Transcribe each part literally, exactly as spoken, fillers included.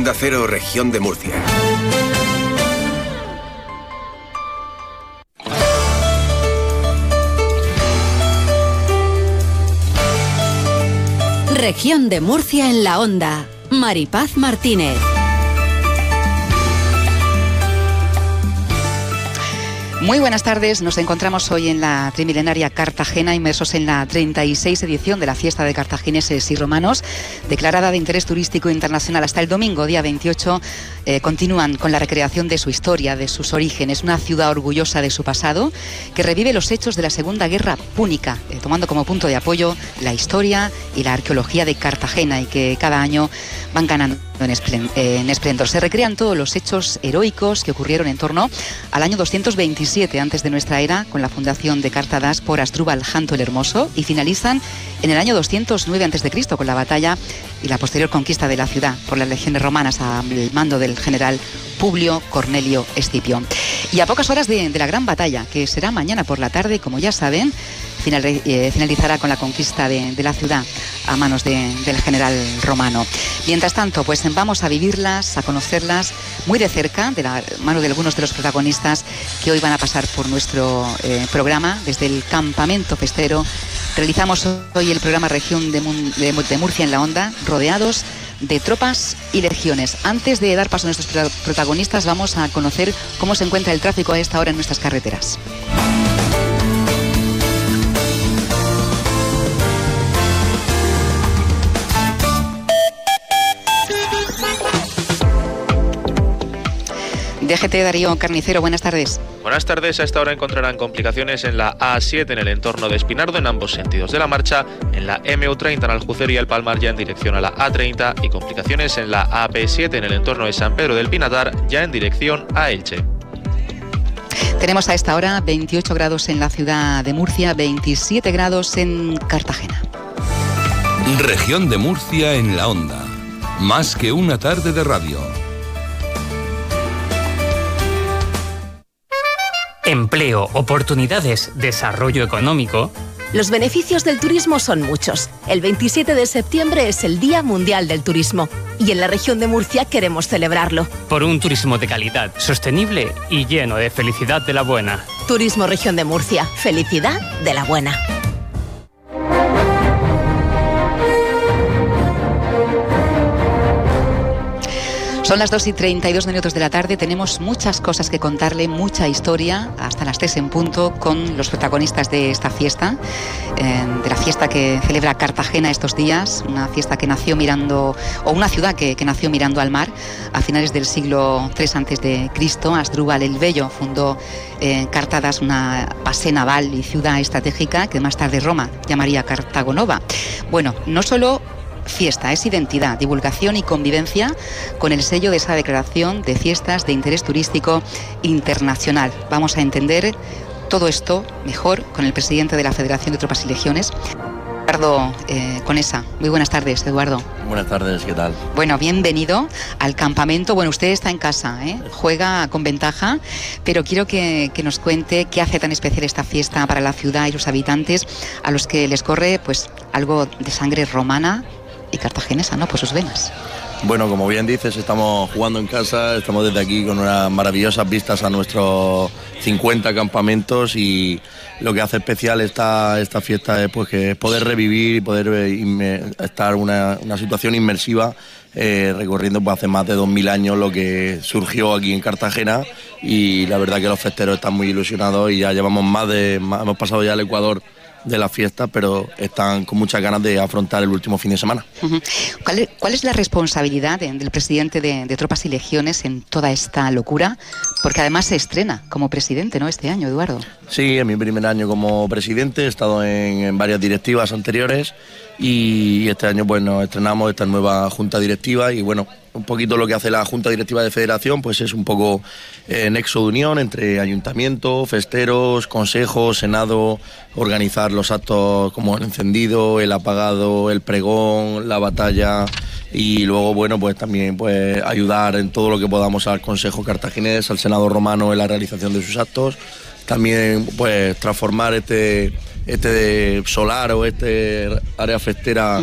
Onda Cero, Región de Murcia. Región de Murcia en la Onda. Maripaz Martínez. Muy buenas tardes, nos encontramos hoy en la trimilenaria Cartagena, inmersos en la treinta y seis edición de la Fiesta de Cartagineses y Romanos, declarada de interés turístico internacional hasta el domingo, día veintiocho. Eh, continúan con la recreación de su historia, de sus orígenes, una ciudad orgullosa de su pasado, que revive los hechos de la Segunda Guerra Púnica, eh, tomando como punto de apoyo la historia y la arqueología de Cartagena, y que cada año van ganando en, esplen- eh, en esplendor. Se recrean todos los hechos heroicos que ocurrieron en torno al año doscientos veintisiete antes de nuestra era, con la fundación de Cartadas por Asdrúbal Janto el Hermoso, y finalizan en el año doscientos nueve antes de Cristo con la batalla y la posterior conquista de la ciudad por las legiones romanas al mando del general Publio Cornelio Escipión. Y a pocas horas de, de la gran batalla, que será mañana por la tarde, como ya saben, final, eh, finalizará con la conquista de, de la ciudad a manos de, del general romano. Mientras tanto, pues vamos a vivirlas, a conocerlas muy de cerca, de la mano de algunos de los protagonistas que hoy van a pasar por nuestro eh, programa desde el campamento festero. Realizamos hoy el programa Región de, Mun- de, de Murcia en la Onda, rodeados de tropas y legiones. Antes de dar paso a nuestros pro- protagonistas, vamos a conocer cómo se encuentra el tráfico a esta hora en nuestras carreteras. D G T Darío Carnicero, buenas tardes. Buenas tardes. A esta hora encontrarán complicaciones en la A siete en el entorno de Espinardo en ambos sentidos de la marcha, en la eme u treinta en Aljucero y El Palmar ya en dirección a la A treinta, y complicaciones en la A P siete en el entorno de San Pedro del Pinatar ya en dirección a Elche. Tenemos a esta hora veintiocho grados en la ciudad de Murcia, veintisiete grados en Cartagena. Región de Murcia en la Onda. Más que una tarde de radio. Empleo, oportunidades, desarrollo económico. Los beneficios del turismo son muchos. El veintisiete de septiembre es el Día Mundial del Turismo y en la región de Murcia queremos celebrarlo. Por un turismo de calidad, sostenible y lleno de felicidad de la buena. Turismo Región de Murcia. Felicidad de la buena. Son las dos y treinta y dos minutos de la tarde, tenemos muchas cosas que contarle, mucha historia, hasta las tres en punto, con los protagonistas de esta fiesta, eh, de la fiesta que celebra Cartagena estos días, una fiesta que nació mirando, o una ciudad que, que nació mirando al mar, a finales del siglo tres antes de Cristo. Asdrúbal el Bello fundó eh, Cartadas, una base naval y ciudad estratégica que más tarde Roma llamaría Cartago Nova. Bueno, no solo fiesta, es identidad, divulgación y convivencia con el sello de esa declaración de fiestas de interés turístico internacional. Vamos a entender todo esto mejor con el presidente de la Federación de Tropas y Legiones, Eduardo eh, Conesa. Muy buenas tardes, Eduardo. Buenas tardes, ¿qué tal? Bueno, bienvenido al campamento. Bueno, usted está en casa, ¿eh? Juega con ventaja, pero quiero que, que nos cuente qué hace tan especial esta fiesta para la ciudad y sus habitantes, a los que les corre pues algo de sangre romana y cartaginesa, ¿no? Por sus venas. Bueno, como bien dices, estamos jugando en casa, estamos desde aquí con unas maravillosas vistas a nuestros cincuenta campamentos, y lo que hace especial esta, esta fiesta es pues que es poder revivir y poder eh, estar en una, una situación inmersiva, eh, recorriendo pues hace más de dos mil años lo que surgió aquí en Cartagena, y la verdad que los festeros están muy ilusionados y ya llevamos más de, más, hemos pasado ya el Ecuador de la fiesta, pero están con muchas ganas de afrontar el último fin de semana. Uh-huh. ¿Cuál, es, ¿Cuál es la responsabilidad de, del presidente de, de Tropas y Legiones en toda esta locura? Porque además se estrena como presidente, ¿no?, este año, Eduardo. Sí, en mi primer año como presidente, he estado en, en varias directivas anteriores, y este año pues nos estrenamos esta nueva junta directiva, y bueno, un poquito lo que hace la junta directiva de federación pues es un poco eh, nexo de unión entre ayuntamiento, festeros, consejos, senado, organizar los actos como el encendido, el apagado, el pregón, la batalla, y luego bueno pues también pues ayudar en todo lo que podamos al Consejo Cartaginés, al Senado Romano en la realización de sus actos, también pues transformar este este solar o este área festera uh-huh.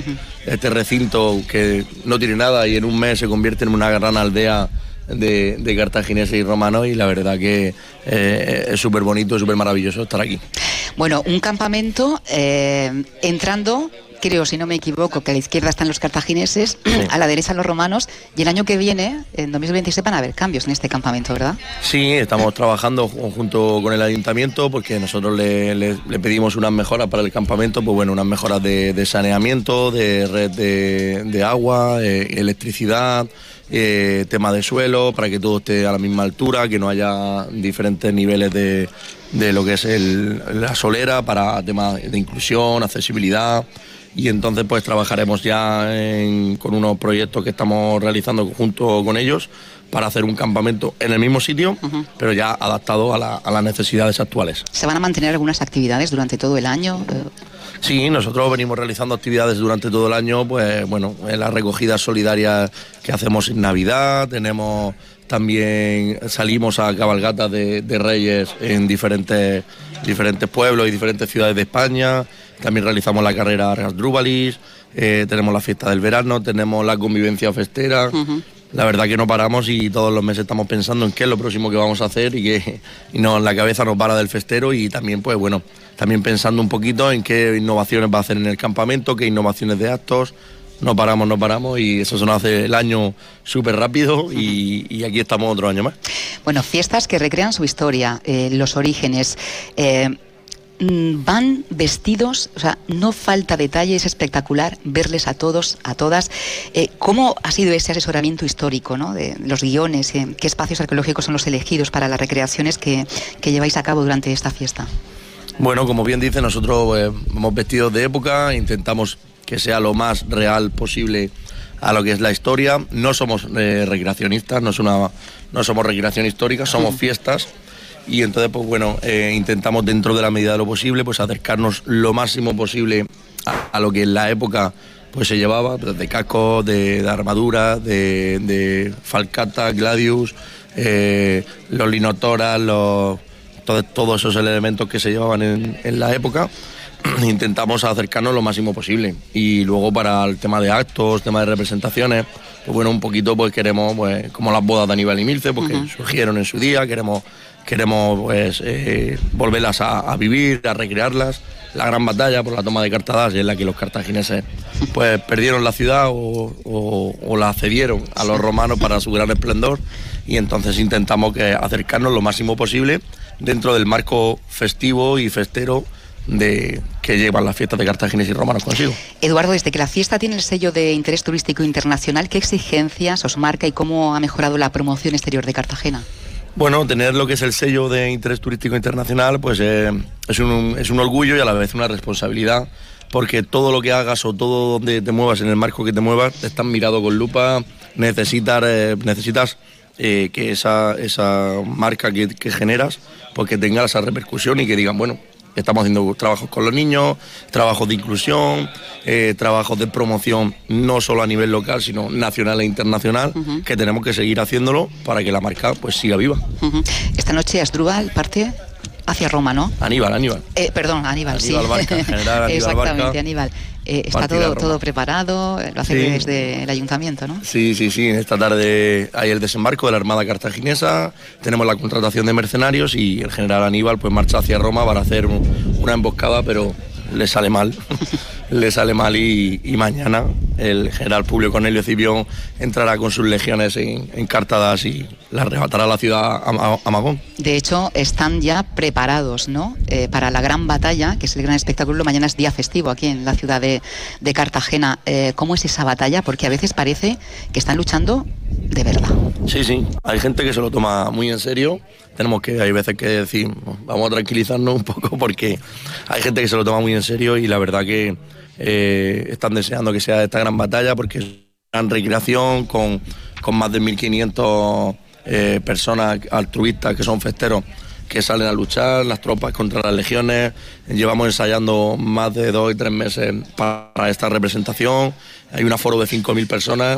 este recinto que no tiene nada y en un mes se convierte en una gran aldea de, de cartagineses y romanos, y la verdad que eh, es súper bonito, súper maravilloso estar aquí. Bueno, un campamento eh, entrando, creo, si no me equivoco, que a la izquierda están los cartagineses, sí. A la derecha los romanos, y el año que viene, en dos mil veintiséis, van a haber cambios en este campamento, ¿verdad? Sí, estamos trabajando junto con el ayuntamiento porque nosotros le, le, le pedimos unas mejoras para el campamento, pues bueno, unas mejoras de, de saneamiento, de red de, de agua, eh, electricidad, eh, tema de suelo, para que todo esté a la misma altura, que no haya diferentes niveles de, de lo que es el, la solera, para temas de inclusión, accesibilidad. Y entonces pues trabajaremos ya en, con unos proyectos que estamos realizando junto con ellos para hacer un campamento en el mismo sitio, uh-huh. pero ya adaptado a, la, a las necesidades actuales. ¿Se van a mantener algunas actividades durante todo el año? Sí, nosotros venimos realizando actividades durante todo el año, pues bueno, en las recogidas solidarias que hacemos en Navidad, tenemos también, salimos a cabalgatas de, de Reyes en diferentes, diferentes pueblos y diferentes ciudades de España. También realizamos la carrera Asdrúbalis, eh, tenemos la fiesta del verano, tenemos la convivencia festera. Uh-huh. La verdad que no paramos y todos los meses estamos pensando en qué es lo próximo que vamos a hacer, y que y no, la cabeza nos para del festero, y también pues bueno, también pensando un poquito en qué innovaciones va a hacer en el campamento, qué innovaciones de actos. No paramos, no paramos, y eso se nos hace el año súper rápido, y, y aquí estamos otro año más. Bueno, fiestas que recrean su historia, eh, los orígenes. Eh, van vestidos, o sea, no falta detalle, es espectacular verles a todos, a todas. Eh, ¿Cómo ha sido ese asesoramiento histórico, ¿no?, de los guiones? Eh, ¿Qué espacios arqueológicos son los elegidos para las recreaciones que, que lleváis a cabo durante esta fiesta? Bueno, como bien dice, nosotros eh, vamos vestidos de época, intentamos que sea lo más real posible a lo que es la historia. No somos eh, recreacionistas, no, es una, no somos recreación histórica, somos fiestas. Y entonces, pues bueno, eh, intentamos dentro de la medida de lo posible, pues acercarnos lo máximo posible a, a lo que en la época pues se llevaba, de cascos, de, de armaduras, de, de falcata, gladius, eh, los linotoras, los, todo, todos esos elementos que se llevaban en, en la época. Intentamos acercarnos lo máximo posible. Y luego para el tema de actos, tema de representaciones, pues bueno, un poquito pues queremos, pues como las bodas de Aníbal y Milce, porque uh-huh. surgieron en su día, queremos... Queremos pues eh, volverlas a, a vivir, a recrearlas. La gran batalla por la toma de Cartadas, en la que los cartagineses pues perdieron la ciudad o, o, o la cedieron a los romanos para su gran esplendor, y entonces intentamos que acercarnos lo máximo posible dentro del marco festivo y festero de que llevan las fiestas de cartagineses y romanos consigo. Eduardo, desde que la fiesta tiene el sello de interés turístico internacional, ¿qué exigencias os marca y cómo ha mejorado la promoción exterior de Cartagena? Bueno, tener lo que es el sello de interés turístico internacional pues eh, es, un, es un orgullo y a la vez una responsabilidad, porque todo lo que hagas o todo donde te muevas, en el marco que te muevas, te están mirado con lupa. Necesitas, eh, necesitas eh, que esa, esa marca que, que generas pues que tenga esa repercusión y que digan, bueno, estamos haciendo trabajos con los niños, trabajos de inclusión, eh, trabajos de promoción, no solo a nivel local, sino nacional e internacional, uh-huh. que tenemos que seguir haciéndolo para que la marca pues siga viva. Uh-huh. Esta noche Asdrúbal parte hacia Roma, ¿no? Aníbal, Aníbal. Eh, perdón, Aníbal, Aníbal sí. Barca, general Aníbal Exactamente, Barca. Aníbal. Eh, está todo, todo preparado, lo hace sí. desde el ayuntamiento, ¿no? Sí, sí, sí. Esta tarde hay el desembarco de la Armada Cartaginesa, tenemos la contratación de mercenarios y el general Aníbal pues marcha hacia Roma para hacer un, una emboscada, pero le sale mal. le sale mal y, y mañana el general Publio Cornelio Escipión entrará con sus legiones en, en Cartadas y la arrebatará a la ciudad a, a Magón. De hecho, están ya preparados, ¿no?, eh, para la gran batalla, que es el gran espectáculo. Mañana es día festivo aquí en la ciudad de, de Cartagena. Eh, ¿Cómo es esa batalla? Porque a veces parece que están luchando de verdad. Sí, sí. Hay gente que se lo toma muy en serio. Tenemos que, hay veces que decir, vamos a tranquilizarnos un poco, porque hay gente que se lo toma muy en serio y la verdad que eh, están deseando que sea esta gran batalla, porque es una gran recreación con, con más de mil quinientas eh, personas altruistas que son festeros que salen a luchar, las tropas contra las legiones. Llevamos ensayando más de dos y tres meses para esta representación. Hay un aforo de cinco mil personas.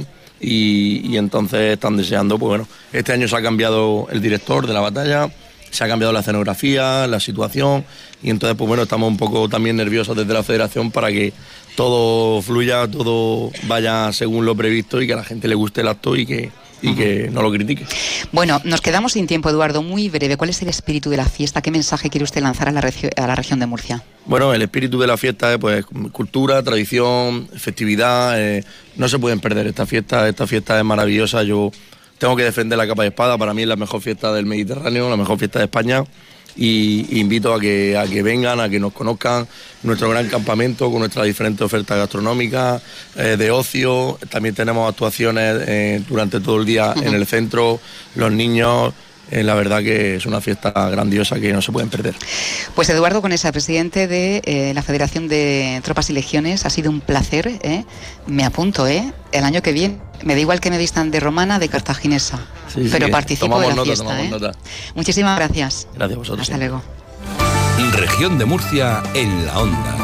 Y, y entonces están deseando, pues bueno, este año se ha cambiado el director de la batalla, se ha cambiado la escenografía, la situación, y entonces pues bueno, estamos un poco también nerviosos desde la federación para que todo fluya, todo vaya según lo previsto y que a la gente le guste el acto y que y que no lo critique. Bueno, nos quedamos sin tiempo, Eduardo, muy breve. ¿Cuál es el espíritu de la fiesta? ¿Qué mensaje quiere usted lanzar a la, regio- a la región de Murcia? Bueno, el espíritu de la fiesta es pues cultura, tradición, festividad, eh, no se pueden perder esta fiesta, esta fiesta es maravillosa, yo tengo que defender la capa de espada, para mí es la mejor fiesta del Mediterráneo, la mejor fiesta de España. Y invito a que, a que vengan, a que nos conozcan nuestro gran campamento con nuestras diferentes ofertas gastronómicas, eh, de ocio. También tenemos actuaciones eh, durante todo el día uh-huh. en el centro, los niños. Eh, la verdad que es una fiesta grandiosa que no se pueden perder. Pues Eduardo Conesa, presidente de eh, la Federación de Tropas y Legiones, ha sido un placer, ¿eh? Me apunto, ¿eh? El año que viene, me da igual que me vistan de romana, de cartaginesa, sí, pero sí, participo de la nota, fiesta, ¿eh? Nota. Muchísimas gracias. Gracias a vosotros. Hasta sí. luego. Región de Murcia en la onda.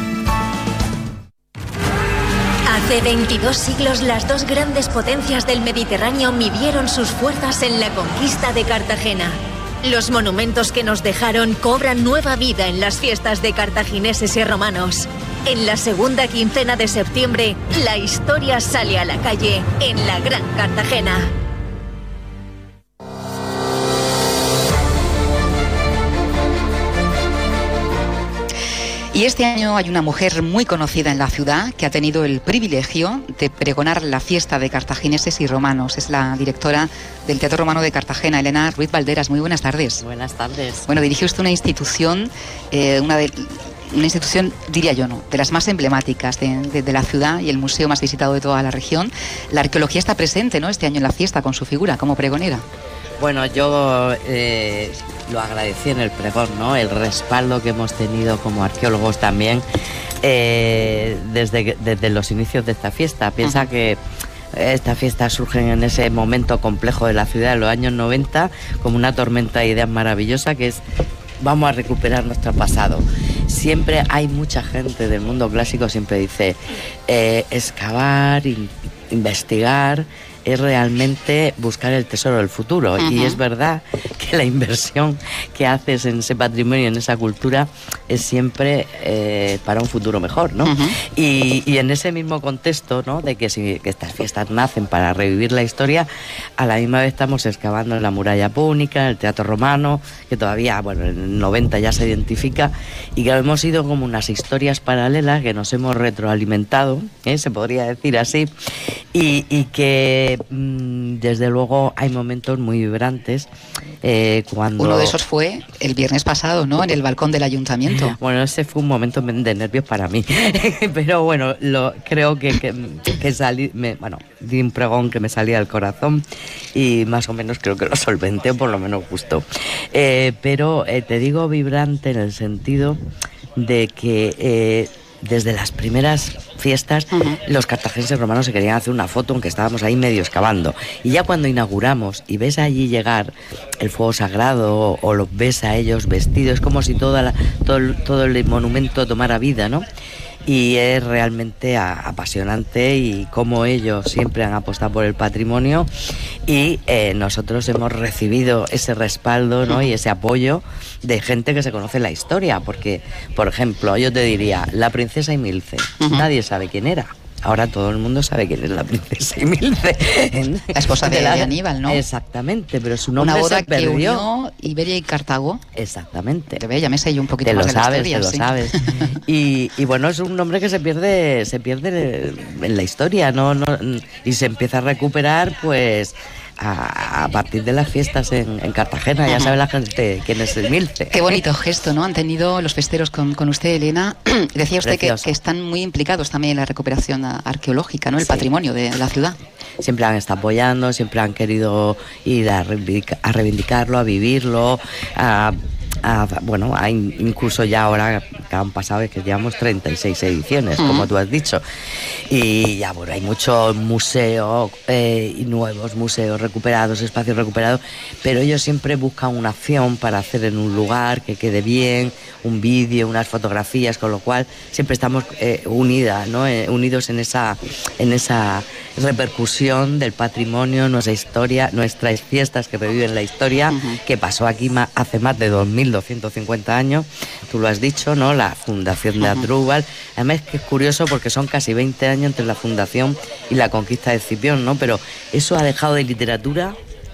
Hace veintidós siglos las dos grandes potencias del Mediterráneo midieron sus fuerzas en la conquista de Cartagena. Los monumentos que nos dejaron cobran nueva vida en las fiestas de cartagineses y romanos. En la segunda quincena de septiembre, la historia sale a la calle en la Gran Cartagena. Y este año hay una mujer muy conocida en la ciudad que ha tenido el privilegio de pregonar la fiesta de cartagineses y romanos. Es la directora del Teatro Romano de Cartagena, Elena Ruiz Valderas. Muy buenas tardes. Buenas tardes. Bueno, dirige usted una institución, eh, una de... una institución, diría yo, no, de las más emblemáticas de, de, de la ciudad y el museo más visitado de toda la región. La arqueología está presente, ¿no?, este año en la fiesta con su figura como pregonera. Bueno, yo eh, lo agradecí en el pregón, ¿no?, el respaldo que hemos tenido como arqueólogos también eh, desde, desde los inicios de esta fiesta. Piensa uh-huh. que esta fiesta surge en ese momento complejo de la ciudad, en los años noventa, como una tormenta de ideas maravillosa que es: vamos a recuperar nuestro pasado. Siempre hay mucha gente del mundo clásico, siempre dice, eh, excavar, in, investigar, es realmente buscar el tesoro del futuro. Uh-huh. Y es verdad que la inversión que haces en ese patrimonio, en esa cultura, es siempre eh, para un futuro mejor, ¿no? Uh-huh. Y, y en ese mismo contexto, ¿no?, de que, si, que estas fiestas nacen para revivir la historia, a la misma vez estamos excavando en la muralla púnica, en el Teatro Romano, que todavía, bueno, en el noventa ya se identifica, y que hemos ido como unas historias paralelas que nos hemos retroalimentado, ¿eh?, se podría decir así, y, y que mmm, desde luego hay momentos muy vibrantes eh, cuando... Uno de esos fue el viernes pasado, ¿no?, en el balcón del ayuntamiento. Bueno, ese fue un momento de nervios para mí, pero bueno, lo, creo que, que, que salí, me, bueno, di un pregón que me salía del corazón y más o menos creo que lo solventé, o por lo menos justo. Eh, pero eh, te digo vibrante en el sentido de que eh, desde las primeras fiestas uh-huh. los cartagineses romanos se querían hacer una foto, aunque estábamos ahí medio excavando, y ya cuando inauguramos y ves allí llegar el fuego sagrado o, o los ves a ellos vestidos, como si toda la, todo, todo el monumento tomara vida, ¿no? Y es realmente a, apasionante, y cómo ellos siempre han apostado por el patrimonio, y eh, nosotros hemos recibido ese respaldo, ¿no?, y ese apoyo de gente que se conoce la historia, porque, por ejemplo, yo te diría, la princesa Emilce, uh-huh. nadie sabe quién era. Ahora todo el mundo sabe quién es la princesa Emilce. La esposa de, de, la, de Aníbal, ¿no? Exactamente, pero su nombre Una boda se perdió. Que unió Iberia y Cartago. Exactamente. Te ve, ya me sé yo un poquito te más lo de sabes, la historia. Te lo ¿sí? sabes, y, y bueno, es un nombre que se pierde, se pierde en la historia, ¿no? no y se empieza a recuperar, pues... A, a partir de las fiestas en, en Cartagena, ya sabe la gente quién es Emilce. Qué bonito gesto, ¿no?, han tenido los festeros con, con usted, Elena. Decía usted que, que están muy implicados también en la recuperación arqueológica, ¿no?, el sí. patrimonio de la ciudad. Siempre han estado apoyando, siempre han querido ir a, reivindica, a reivindicarlo, a vivirlo, a... Ah, bueno, hay incluso ya ahora que han pasado, es que llevamos treinta y seis ediciones, uh-huh. como tú has dicho, y ya bueno, hay muchos museos eh, y nuevos museos recuperados, espacios recuperados, pero ellos siempre buscan una acción para hacer en un lugar que quede bien, un vídeo, unas fotografías, con lo cual siempre estamos eh, unidas, ¿no? Eh, unidos en esa, en esa repercusión del patrimonio, nuestra historia, nuestras fiestas que reviven la historia, uh-huh. que pasó aquí ma- hace más de dos mil doscientos cincuenta años, tú lo has dicho, ¿no? La fundación de Asdrúbal. Además es que es curioso porque son casi veinte años entre la fundación y la conquista de Escipión, ¿no? Pero eso ha dejado de literatura.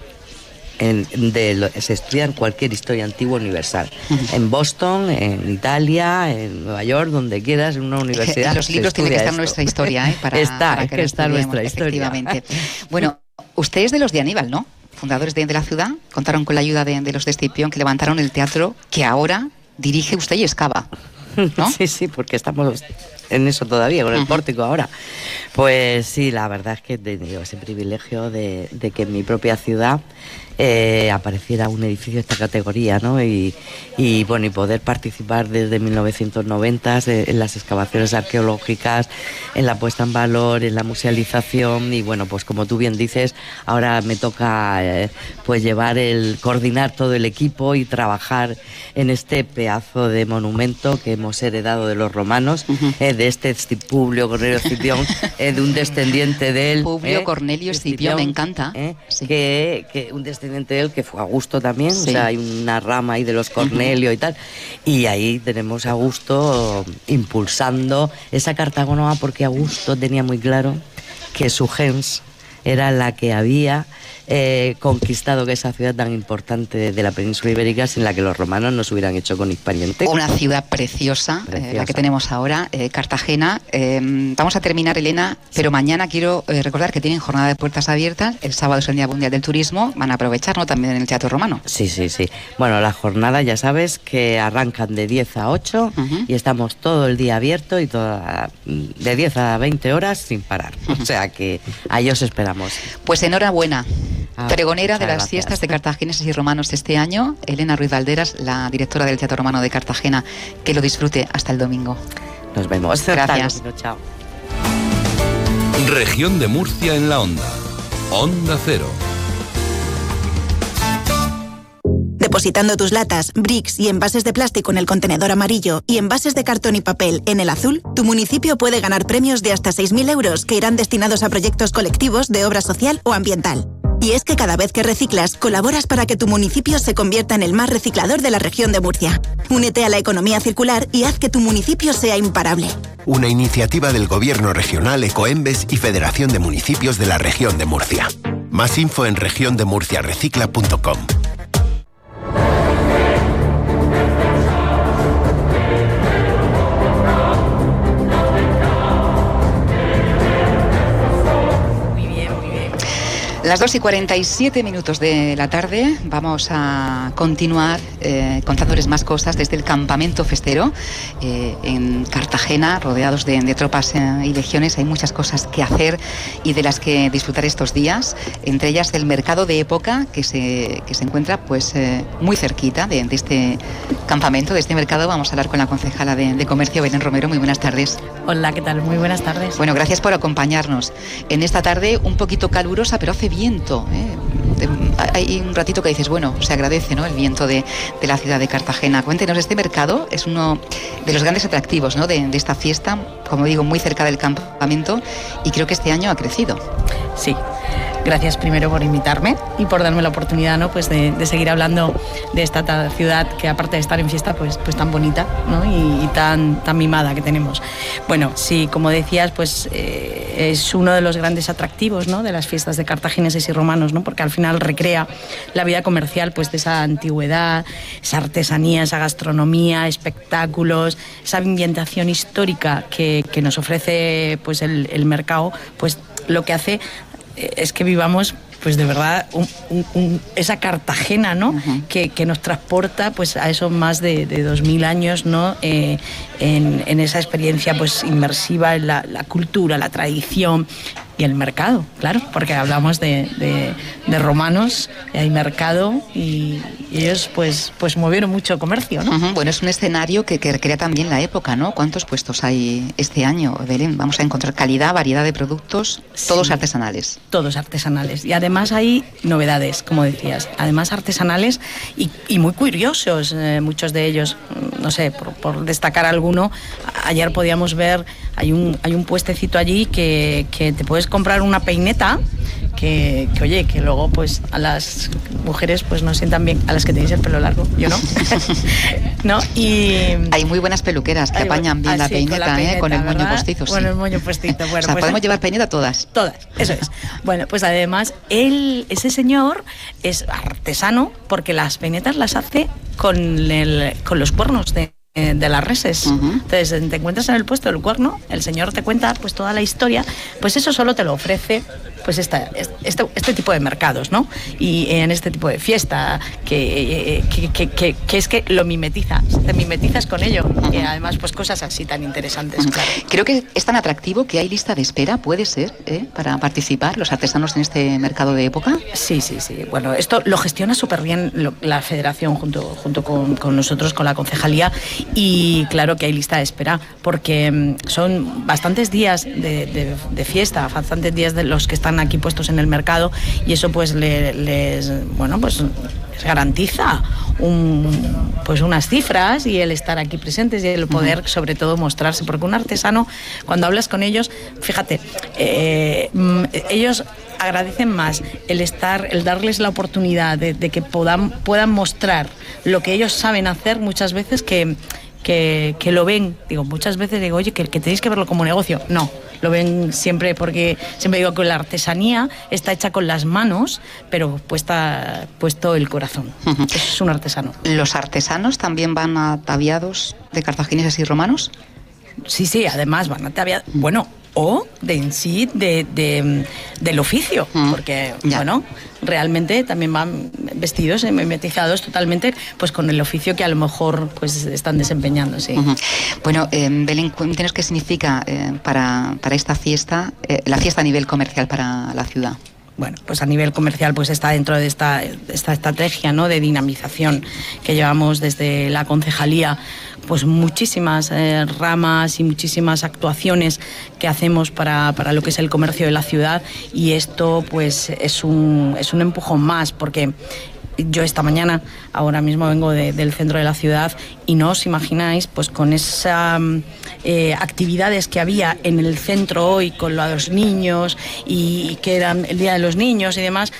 En, de, se estudia en cualquier historia antigua universal. Uh-huh. En Boston, en Italia, en Nueva York, donde quieras, en una universidad. En los libros tiene que estar esto. Nuestra historia, ¿eh? Para, está, para es que, que está nuestra historia. Bueno, usted es de los de Aníbal, ¿no? Fundadores de, de la ciudad, contaron con la ayuda de, de los de Escipión, que levantaron el teatro que ahora dirige usted y excava, ¿no? Sí, sí, porque estamos en eso todavía, con el uh-huh. pórtico ahora. Pues sí, la verdad es que he tenido ese privilegio de, de que en mi propia ciudad eh, apareciera un edificio de esta categoría, ¿no? Y, y bueno, y poder participar desde mil novecientos noventa en las excavaciones arqueológicas, en la puesta en valor, en la musealización, y bueno, pues como tú bien dices, ahora me toca eh, pues llevar el, coordinar todo el equipo y trabajar en este pedazo de monumento que hemos heredado de los romanos, uh-huh. eh, de este Publio Cornelio Escipión, eh, de un descendiente de él. Publio eh, Cornelio Escipión, me encanta. Eh, sí. que, que un descendiente de él que fue Augusto también, sí. O sea, hay una rama ahí de los Cornelio uh-huh. y tal, y ahí tenemos a Augusto impulsando esa Cartagonova, porque Augusto tenía muy claro que su gens era la que había eh, conquistado que esa ciudad tan importante de, de la península ibérica, sin la que los romanos nos hubieran hecho con Hispaniente. Una ciudad preciosa, preciosa. Eh, la que tenemos ahora, eh, Cartagena. Eh, vamos a terminar, Elena, pero sí. mañana quiero eh, recordar que tienen jornada de puertas abiertas. El sábado es el Día Mundial del Turismo. Van a aprovechar, ¿no? También en el Teatro Romano. Sí, sí, sí. Bueno, la jornada ya sabes que arrancan de diez a ocho uh-huh. y estamos todo el día abierto y toda, de diez a veinte horas sin parar. Uh-huh. O sea que ahí os esperamos. Pues enhorabuena. Ah, Pregonera de las gracias. fiestas de cartagineses y romanos este año, Elena Ruiz Valderas, la directora del Teatro Romano de Cartagena. Que lo disfrute hasta el domingo. Nos vemos. Gracias. Chao. Región de Murcia en la onda. Onda Cero. Depositando tus latas, bricks y envases de plástico en el contenedor amarillo y envases de cartón y papel en el azul, tu municipio puede ganar premios de hasta seis mil euros que irán destinados a proyectos colectivos de obra social o ambiental. Y es que cada vez que reciclas, colaboras para que tu municipio se convierta en el más reciclador de la región de Murcia. Únete a la economía circular y haz que tu municipio sea imparable. Una iniciativa del Gobierno Regional, Ecoembes y Federación de Municipios de la Región de Murcia. Más info en región de murcia recicla punto com. Las dos y cuarenta y siete minutos de la tarde vamos a continuar eh, contándoles más cosas desde el campamento festero eh, en Cartagena, rodeados de, de tropas eh, y legiones. Hay muchas cosas que hacer y de las que disfrutar estos días, entre ellas el mercado de época que se, que se encuentra pues eh, muy cerquita de, de este campamento, de este mercado. Vamos a hablar con la concejala de, de Comercio, Belén Romero. Muy buenas tardes. Hola, ¿qué tal? Muy buenas tardes. Bueno, gracias por acompañarnos en esta tarde un poquito calurosa, pero hace viento, ¿eh? Hay un ratito que dices, bueno, se agradece, ¿no?, el viento de, de la ciudad de Cartagena. Cuéntenos, este mercado es uno de los grandes atractivos, ¿no?, de, de esta fiesta, como digo, muy cerca del campamento, y creo que este año ha crecido. Sí. Gracias primero por invitarme y por darme la oportunidad, ¿no?, pues de, de seguir hablando de esta ta- ciudad que, aparte de estar en fiesta, pues, pues tan bonita, ¿no?, y, y tan, tan mimada que tenemos. Bueno, sí, como decías, pues eh, es uno de los grandes atractivos, ¿no?, de las fiestas de cartagineses y romanos, ¿no?, porque al final recrea la vida comercial, pues, de esa antigüedad, esa artesanía, esa gastronomía, espectáculos, esa ambientación histórica que, que nos ofrece, pues, el, el mercado, pues lo que hace es que vivamos, pues de verdad, un, un, un, esa Cartagena, ¿no?, uh-huh. que, que nos transporta, pues, a esos más de, de dos mil años, ¿no?, eh, en, en esa experiencia, pues, inmersiva en la, la cultura, la tradición y el mercado, claro, porque hablamos de, de, de romanos, hay mercado y, y ellos, pues, pues movieron mucho comercio, ¿no? Uh-huh. Bueno, es un escenario que, que recrea también la época, ¿no? ¿Cuántos puestos hay este año, Belén? Vamos a encontrar calidad, variedad de productos, todos sí, artesanales. Todos artesanales. Y además hay novedades, como decías, además artesanales y, y muy curiosos, eh, muchos de ellos. No sé, por, por destacar alguno, ayer podíamos ver, hay un, hay un puestecito allí que, que te puedes puedes comprar una peineta que, que oye, que luego pues a las mujeres pues no sientan bien, a las que tenéis el pelo largo, yo no. ¿No? Y hay muy buenas peluqueras que hay, apañan bien la, peineta, con la peineta, ¿eh? Con el moño ¿verdad? Postizo, sí. Con el moño postito, bueno. O sea, pues, podemos llevar peineta todas. Todas, eso es. Bueno, pues además, él, ese señor es artesano porque las peinetas las hace con, el, con los cuernos de de las reses. Uh-huh. Entonces te encuentras en el puesto del cuerno, el señor te cuenta pues toda la historia, pues eso solo te lo ofrece pues esta, este, este tipo de mercados, ¿no? Y en este tipo de fiesta que, que, que, que, que es que lo mimetizas, te mimetizas con ello. Uh-huh. Y además pues cosas así tan interesantes. Uh-huh. Claro. Creo que es tan atractivo que hay lista de espera, puede ser, ¿eh? Para participar los artesanos en este mercado de época. Sí, sí, sí. Bueno, esto lo gestiona súper bien lo, la federación junto, junto con, con nosotros, con la concejalía. Y claro que hay lista de espera, porque son bastantes días de, de, de fiesta, bastantes días de los que están aquí puestos en el mercado, y eso pues le, les, bueno, pues les garantiza un, pues unas cifras y el estar aquí presentes y el poder uh-huh. sobre todo mostrarse, porque un artesano, cuando hablas con ellos, fíjate, eh, ellos agradecen más el estar, el darles la oportunidad de, de que puedan, puedan mostrar lo que ellos saben hacer muchas veces que Que, que lo ven, digo, muchas veces digo, oye, que, que tenéis que verlo como negocio. No, lo ven siempre, porque siempre digo que la artesanía está hecha con las manos, pero puesta, puesto el corazón. Uh-huh. Eso es un artesano. ¿Los artesanos también van ataviados de cartagineses y romanos? Sí, sí, además van ataviados, bueno, o de en sí de, de, del oficio, uh-huh. porque, ya. bueno, realmente también van vestidos, mimetizados totalmente pues con el oficio que a lo mejor pues están desempeñando, sí. Uh-huh. Bueno, eh, Belén, cuéntanos qué significa eh, para, para esta fiesta, eh, la fiesta a nivel comercial para la ciudad. Bueno, pues a nivel comercial pues está dentro de esta, esta estrategia, ¿no?, de dinamización que llevamos desde la concejalía, pues muchísimas eh, ramas y muchísimas actuaciones que hacemos para, para lo que es el comercio de la ciudad, y esto pues es un, es un empujón más, porque yo esta mañana, ahora mismo vengo de, del centro de la ciudad, y no os imagináis, pues con esas eh, actividades que había en el centro hoy con los niños, y, y que eran el Día de los Niños y demás,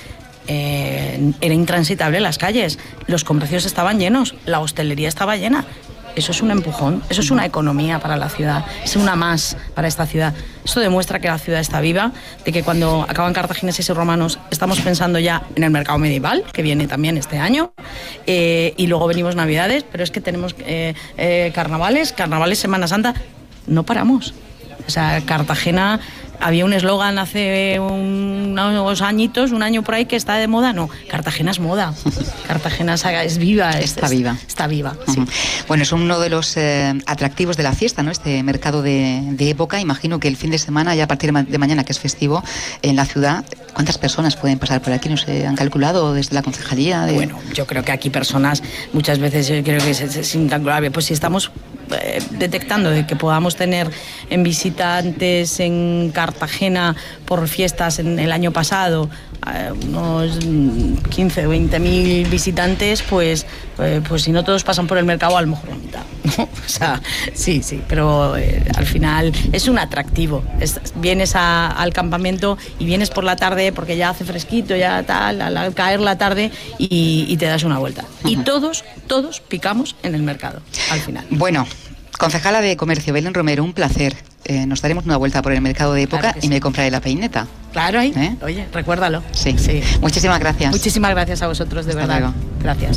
eh, era intransitable las calles, los comercios estaban llenos, la hostelería estaba llena. Eso es un empujón, eso es una economía para la ciudad, es una más para esta ciudad. Esto demuestra que la ciudad está viva, de que cuando acaban cartagineses y romanos estamos pensando ya en el mercado medieval, que viene también este año, eh, y luego venimos Navidades, pero es que tenemos eh, eh, carnavales, carnavales, Semana Santa, no paramos. O sea, Cartagena... Había un eslogan hace un, unos añitos, un año por ahí, que está de moda. No, Cartagena es moda. Cartagena es viva. Está es, viva. Está viva, uh-huh. sí. Bueno, es uno de los eh, atractivos de la fiesta, ¿no? Este mercado de, de época. Imagino que el fin de semana, ya a partir de mañana, que es festivo, en la ciudad, ¿cuántas personas pueden pasar por aquí? ¿No se han calculado desde la concejalía? De... Bueno, yo creo que aquí personas, muchas veces yo creo que es, es incalculable. Pues si estamos eh, detectando de que podamos tener en visitantes en Cartagena por fiestas en el año pasado eh, unos quince o veinte mil visitantes, pues, eh, pues si no todos pasan por el mercado, a lo mejor la mitad, ¿no? O sea, sí, sí, pero eh, al final es un atractivo. Es, vienes a, al campamento y vienes por la tarde porque ya hace fresquito, ya tal, al, al caer la tarde, y, y te das una vuelta. Uh-huh. Y todos, todos picamos en el mercado, al final. Bueno, concejala de Comercio, Belén Romero, un placer. Eh, nos daremos una vuelta por el mercado de época, claro, y sí, me compraré la peineta. Claro, ahí. ¿Eh? Oye, recuérdalo. Sí. sí. Muchísimas gracias. Muchísimas gracias a vosotros, de Hasta verdad. Luego. Gracias.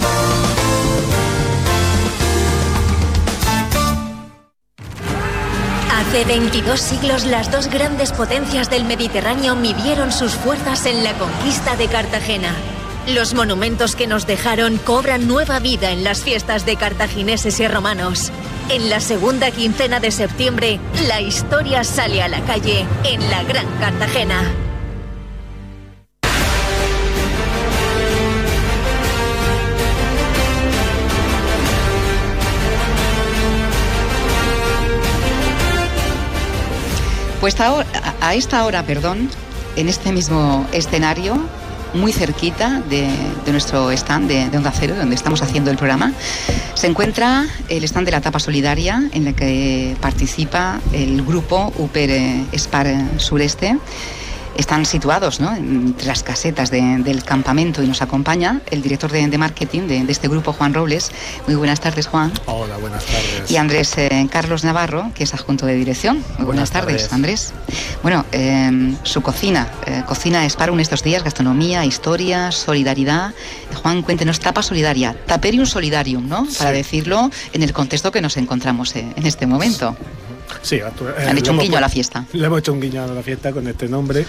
Hace veintidós siglos, las dos grandes potencias del Mediterráneo midieron sus fuerzas en la conquista de Cartagena. Los monumentos que nos dejaron cobran nueva vida en las fiestas de cartagineses y romanos. En la segunda quincena de septiembre, la historia sale a la calle en la Gran Cartagena. Pues a, a esta hora, perdón, en este mismo escenario, muy cerquita de, de nuestro stand de, de Onda Cero, donde estamos haciendo el programa, se encuentra el stand de la Tapa Solidaria, en la que participa el grupo Uper Spar Sureste. Están situados, ¿no?, entre las casetas de, del campamento, y nos acompaña el director de, de marketing de, de este grupo, Juan Robles. Muy buenas tardes, Juan. Hola, buenas tardes. Y Andrés eh, Carlos Navarro, que es adjunto de dirección. Muy buenas, buenas tardes, tardes, Andrés. Bueno, eh, su cocina, eh, Cocina Spar en estos días, gastronomía, historia, solidaridad. Juan, cuéntenos, Tapa Solidaria, Taperium Solidarium, ¿no?, sí, para decirlo en el contexto que nos encontramos eh, en este momento. Sí, eh, han hecho un guiño a la fiesta. Le hemos hecho un guiño a la fiesta con este nombre.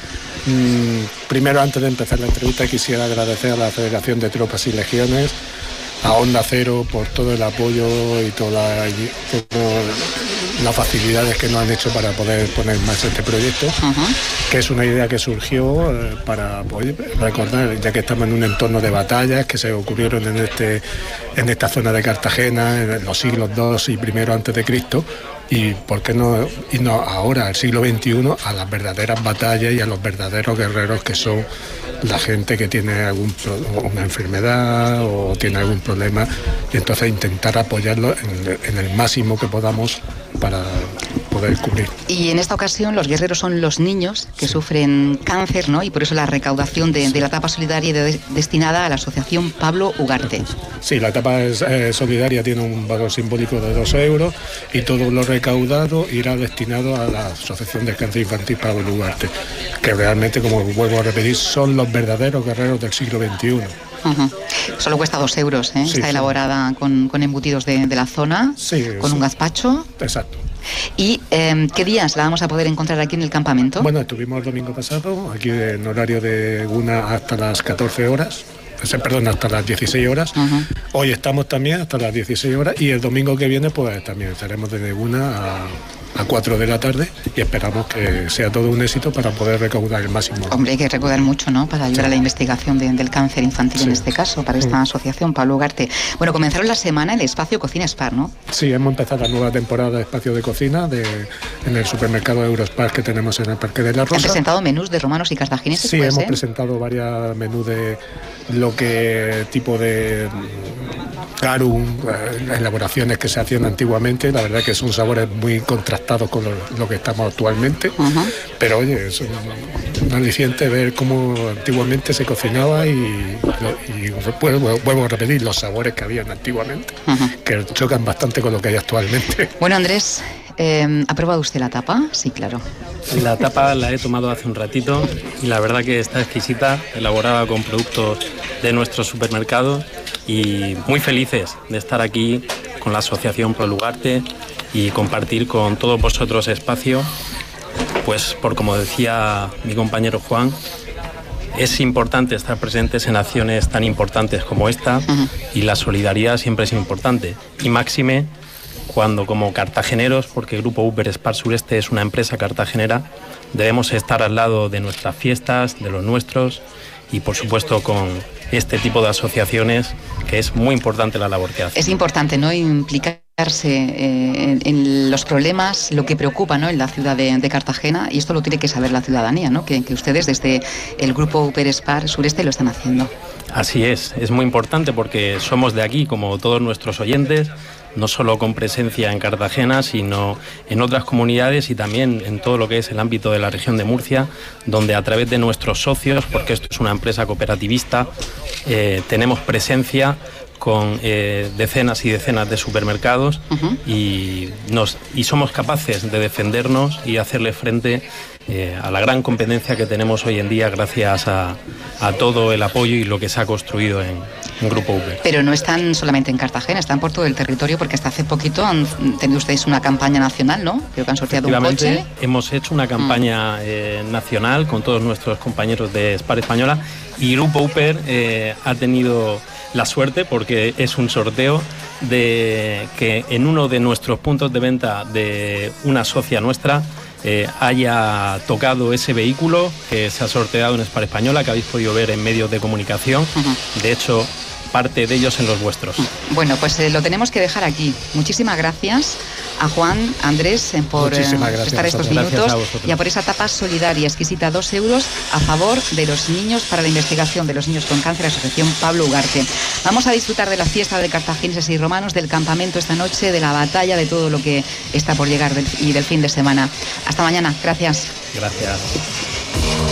Mm, primero, antes de empezar la entrevista, quisiera agradecer a la Federación de Tropas y Legiones, a Onda Cero, por todo el apoyo y todas la, toda las facilidades que nos han hecho para poder poner en marcha este proyecto, uh-huh. que es una idea que surgió eh, para pues, recordar, ya que estamos en un entorno de batallas que se ocurrieron en, este, en esta zona de Cartagena en los siglos dos y primero antes de Cristo. Y por qué no irnos ahora, al siglo veintiuno, a las verdaderas batallas y a los verdaderos guerreros, que son la gente que tiene algún una enfermedad o tiene algún problema, y entonces intentar apoyarlos en, en el máximo que podamos para poder cubrir. Y en esta ocasión los guerreros son los niños que sí. sufren cáncer, ¿no? Y por eso la recaudación de, sí. de la Tapa Solidaria de, destinada a la Asociación Pablo Ugarte. Sí, la Tapa eh, Solidaria tiene un valor simbólico de dos euros y todo lo recaudado irá destinado a la Asociación de Cáncer Infantil Pablo Ugarte, que realmente, como vuelvo a repetir, son los verdaderos guerreros del siglo veintiuno. Uh-huh. Solo cuesta dos euros, ¿eh? Sí, está sí. elaborada con, con embutidos de, de la zona, sí, con sí. un gazpacho. Exacto. ¿Y eh, qué días la vamos a poder encontrar aquí en el campamento? Bueno, estuvimos el domingo pasado, aquí en horario de una hasta las catorce horas. Perdón, hasta las dieciséis horas. Uh-huh. Hoy estamos también hasta las dieciséis horas y el domingo que viene pues también estaremos desde una a, a cuatro de la tarde y esperamos que sea todo un éxito para poder recaudar el máximo. Hombre, hay que recaudar mucho, ¿no?, para ayudar sí. a la investigación de, del cáncer infantil sí. en este caso, para esta uh-huh. asociación Pablo Ugarte. Bueno, comenzaron la semana el espacio Cocina Spar, ¿no? Sí, hemos empezado la nueva temporada de espacio de cocina de, en el supermercado Eurospar que tenemos en el Parque de la Rosa. ¿Han presentado menús de romanos y cartagineses? Sí, hemos ser? presentado varios menús de lo que tipo de garum, eh, elaboraciones que se hacían antiguamente. La verdad que son sabores muy contrastados con lo, lo que estamos actualmente, uh-huh. pero oye, es un, un aliciente ver cómo antiguamente se cocinaba y, y vuelvo, vuelvo a repetir los sabores que habían antiguamente, uh-huh. que chocan bastante con lo que hay actualmente. Bueno, Andrés, eh, ¿ha probado usted la tapa? Sí, claro. La tapa la he tomado hace un ratito y la verdad que está exquisita, elaborada con productos de nuestro supermercado, y muy felices de estar aquí con la Asociación Pablo Ugarte y compartir con todos vosotros espacio, pues por como decía mi compañero Juan, es importante estar presentes en acciones tan importantes como esta, uh-huh. y la solidaridad siempre es importante, y máxime cuando como cartageneros, porque el Grupo Uper Spar Sureste es una empresa cartagenera, debemos estar al lado de nuestras fiestas, de los nuestros, y por supuesto con este tipo de asociaciones, que es muy importante la labor que hace. Es importante, ¿no?, implicarse eh, en, en los problemas, lo que preocupa, ¿no?, en la ciudad de, de Cartagena, y esto lo tiene que saber la ciudadanía, ¿no?, que, que ustedes desde el Grupo Uper Spar Sureste lo están haciendo. Así es, es muy importante porque somos de aquí, como todos nuestros oyentes, no solo con presencia en Cartagena, sino en otras comunidades y también en todo lo que es el ámbito de la región de Murcia, donde a través de nuestros socios, porque esto es una empresa cooperativista, eh, tenemos presencia con eh, decenas y decenas de supermercados, uh-huh. y, nos, y somos capaces de defendernos y hacerle frente eh, a la gran competencia que tenemos hoy en día gracias a, a todo el apoyo y lo que se ha construido en, en Grupo Uper. Pero no están solamente en Cartagena, están por todo el territorio, porque hasta hace poquito han tenido ustedes una campaña nacional, ¿no? Creo que han sorteado un coche. Hemos hecho una campaña uh-huh. eh, nacional con todos nuestros compañeros de Spar Española, y Grupo Uper eh, ha tenido la suerte, porque es un sorteo, de que en uno de nuestros puntos de venta de una socia nuestra eh, haya tocado ese vehículo que se ha sorteado en Spar Española, que habéis podido ver en medios de comunicación. Uh-huh. De hecho, parte de ellos en los vuestros. Bueno, pues eh, lo tenemos que dejar aquí. Muchísimas gracias a Juan, Andrés, eh, por eh, estar estos minutos y a por esa tapa solidaria exquisita, dos euros a favor de los niños para la investigación de los niños con cáncer, Asociación Pablo Ugarte. Vamos a disfrutar de la fiesta de cartagineses y romanos, del campamento esta noche, de la batalla, de todo lo que está por llegar del, y del fin de semana. Hasta mañana. Gracias. Gracias.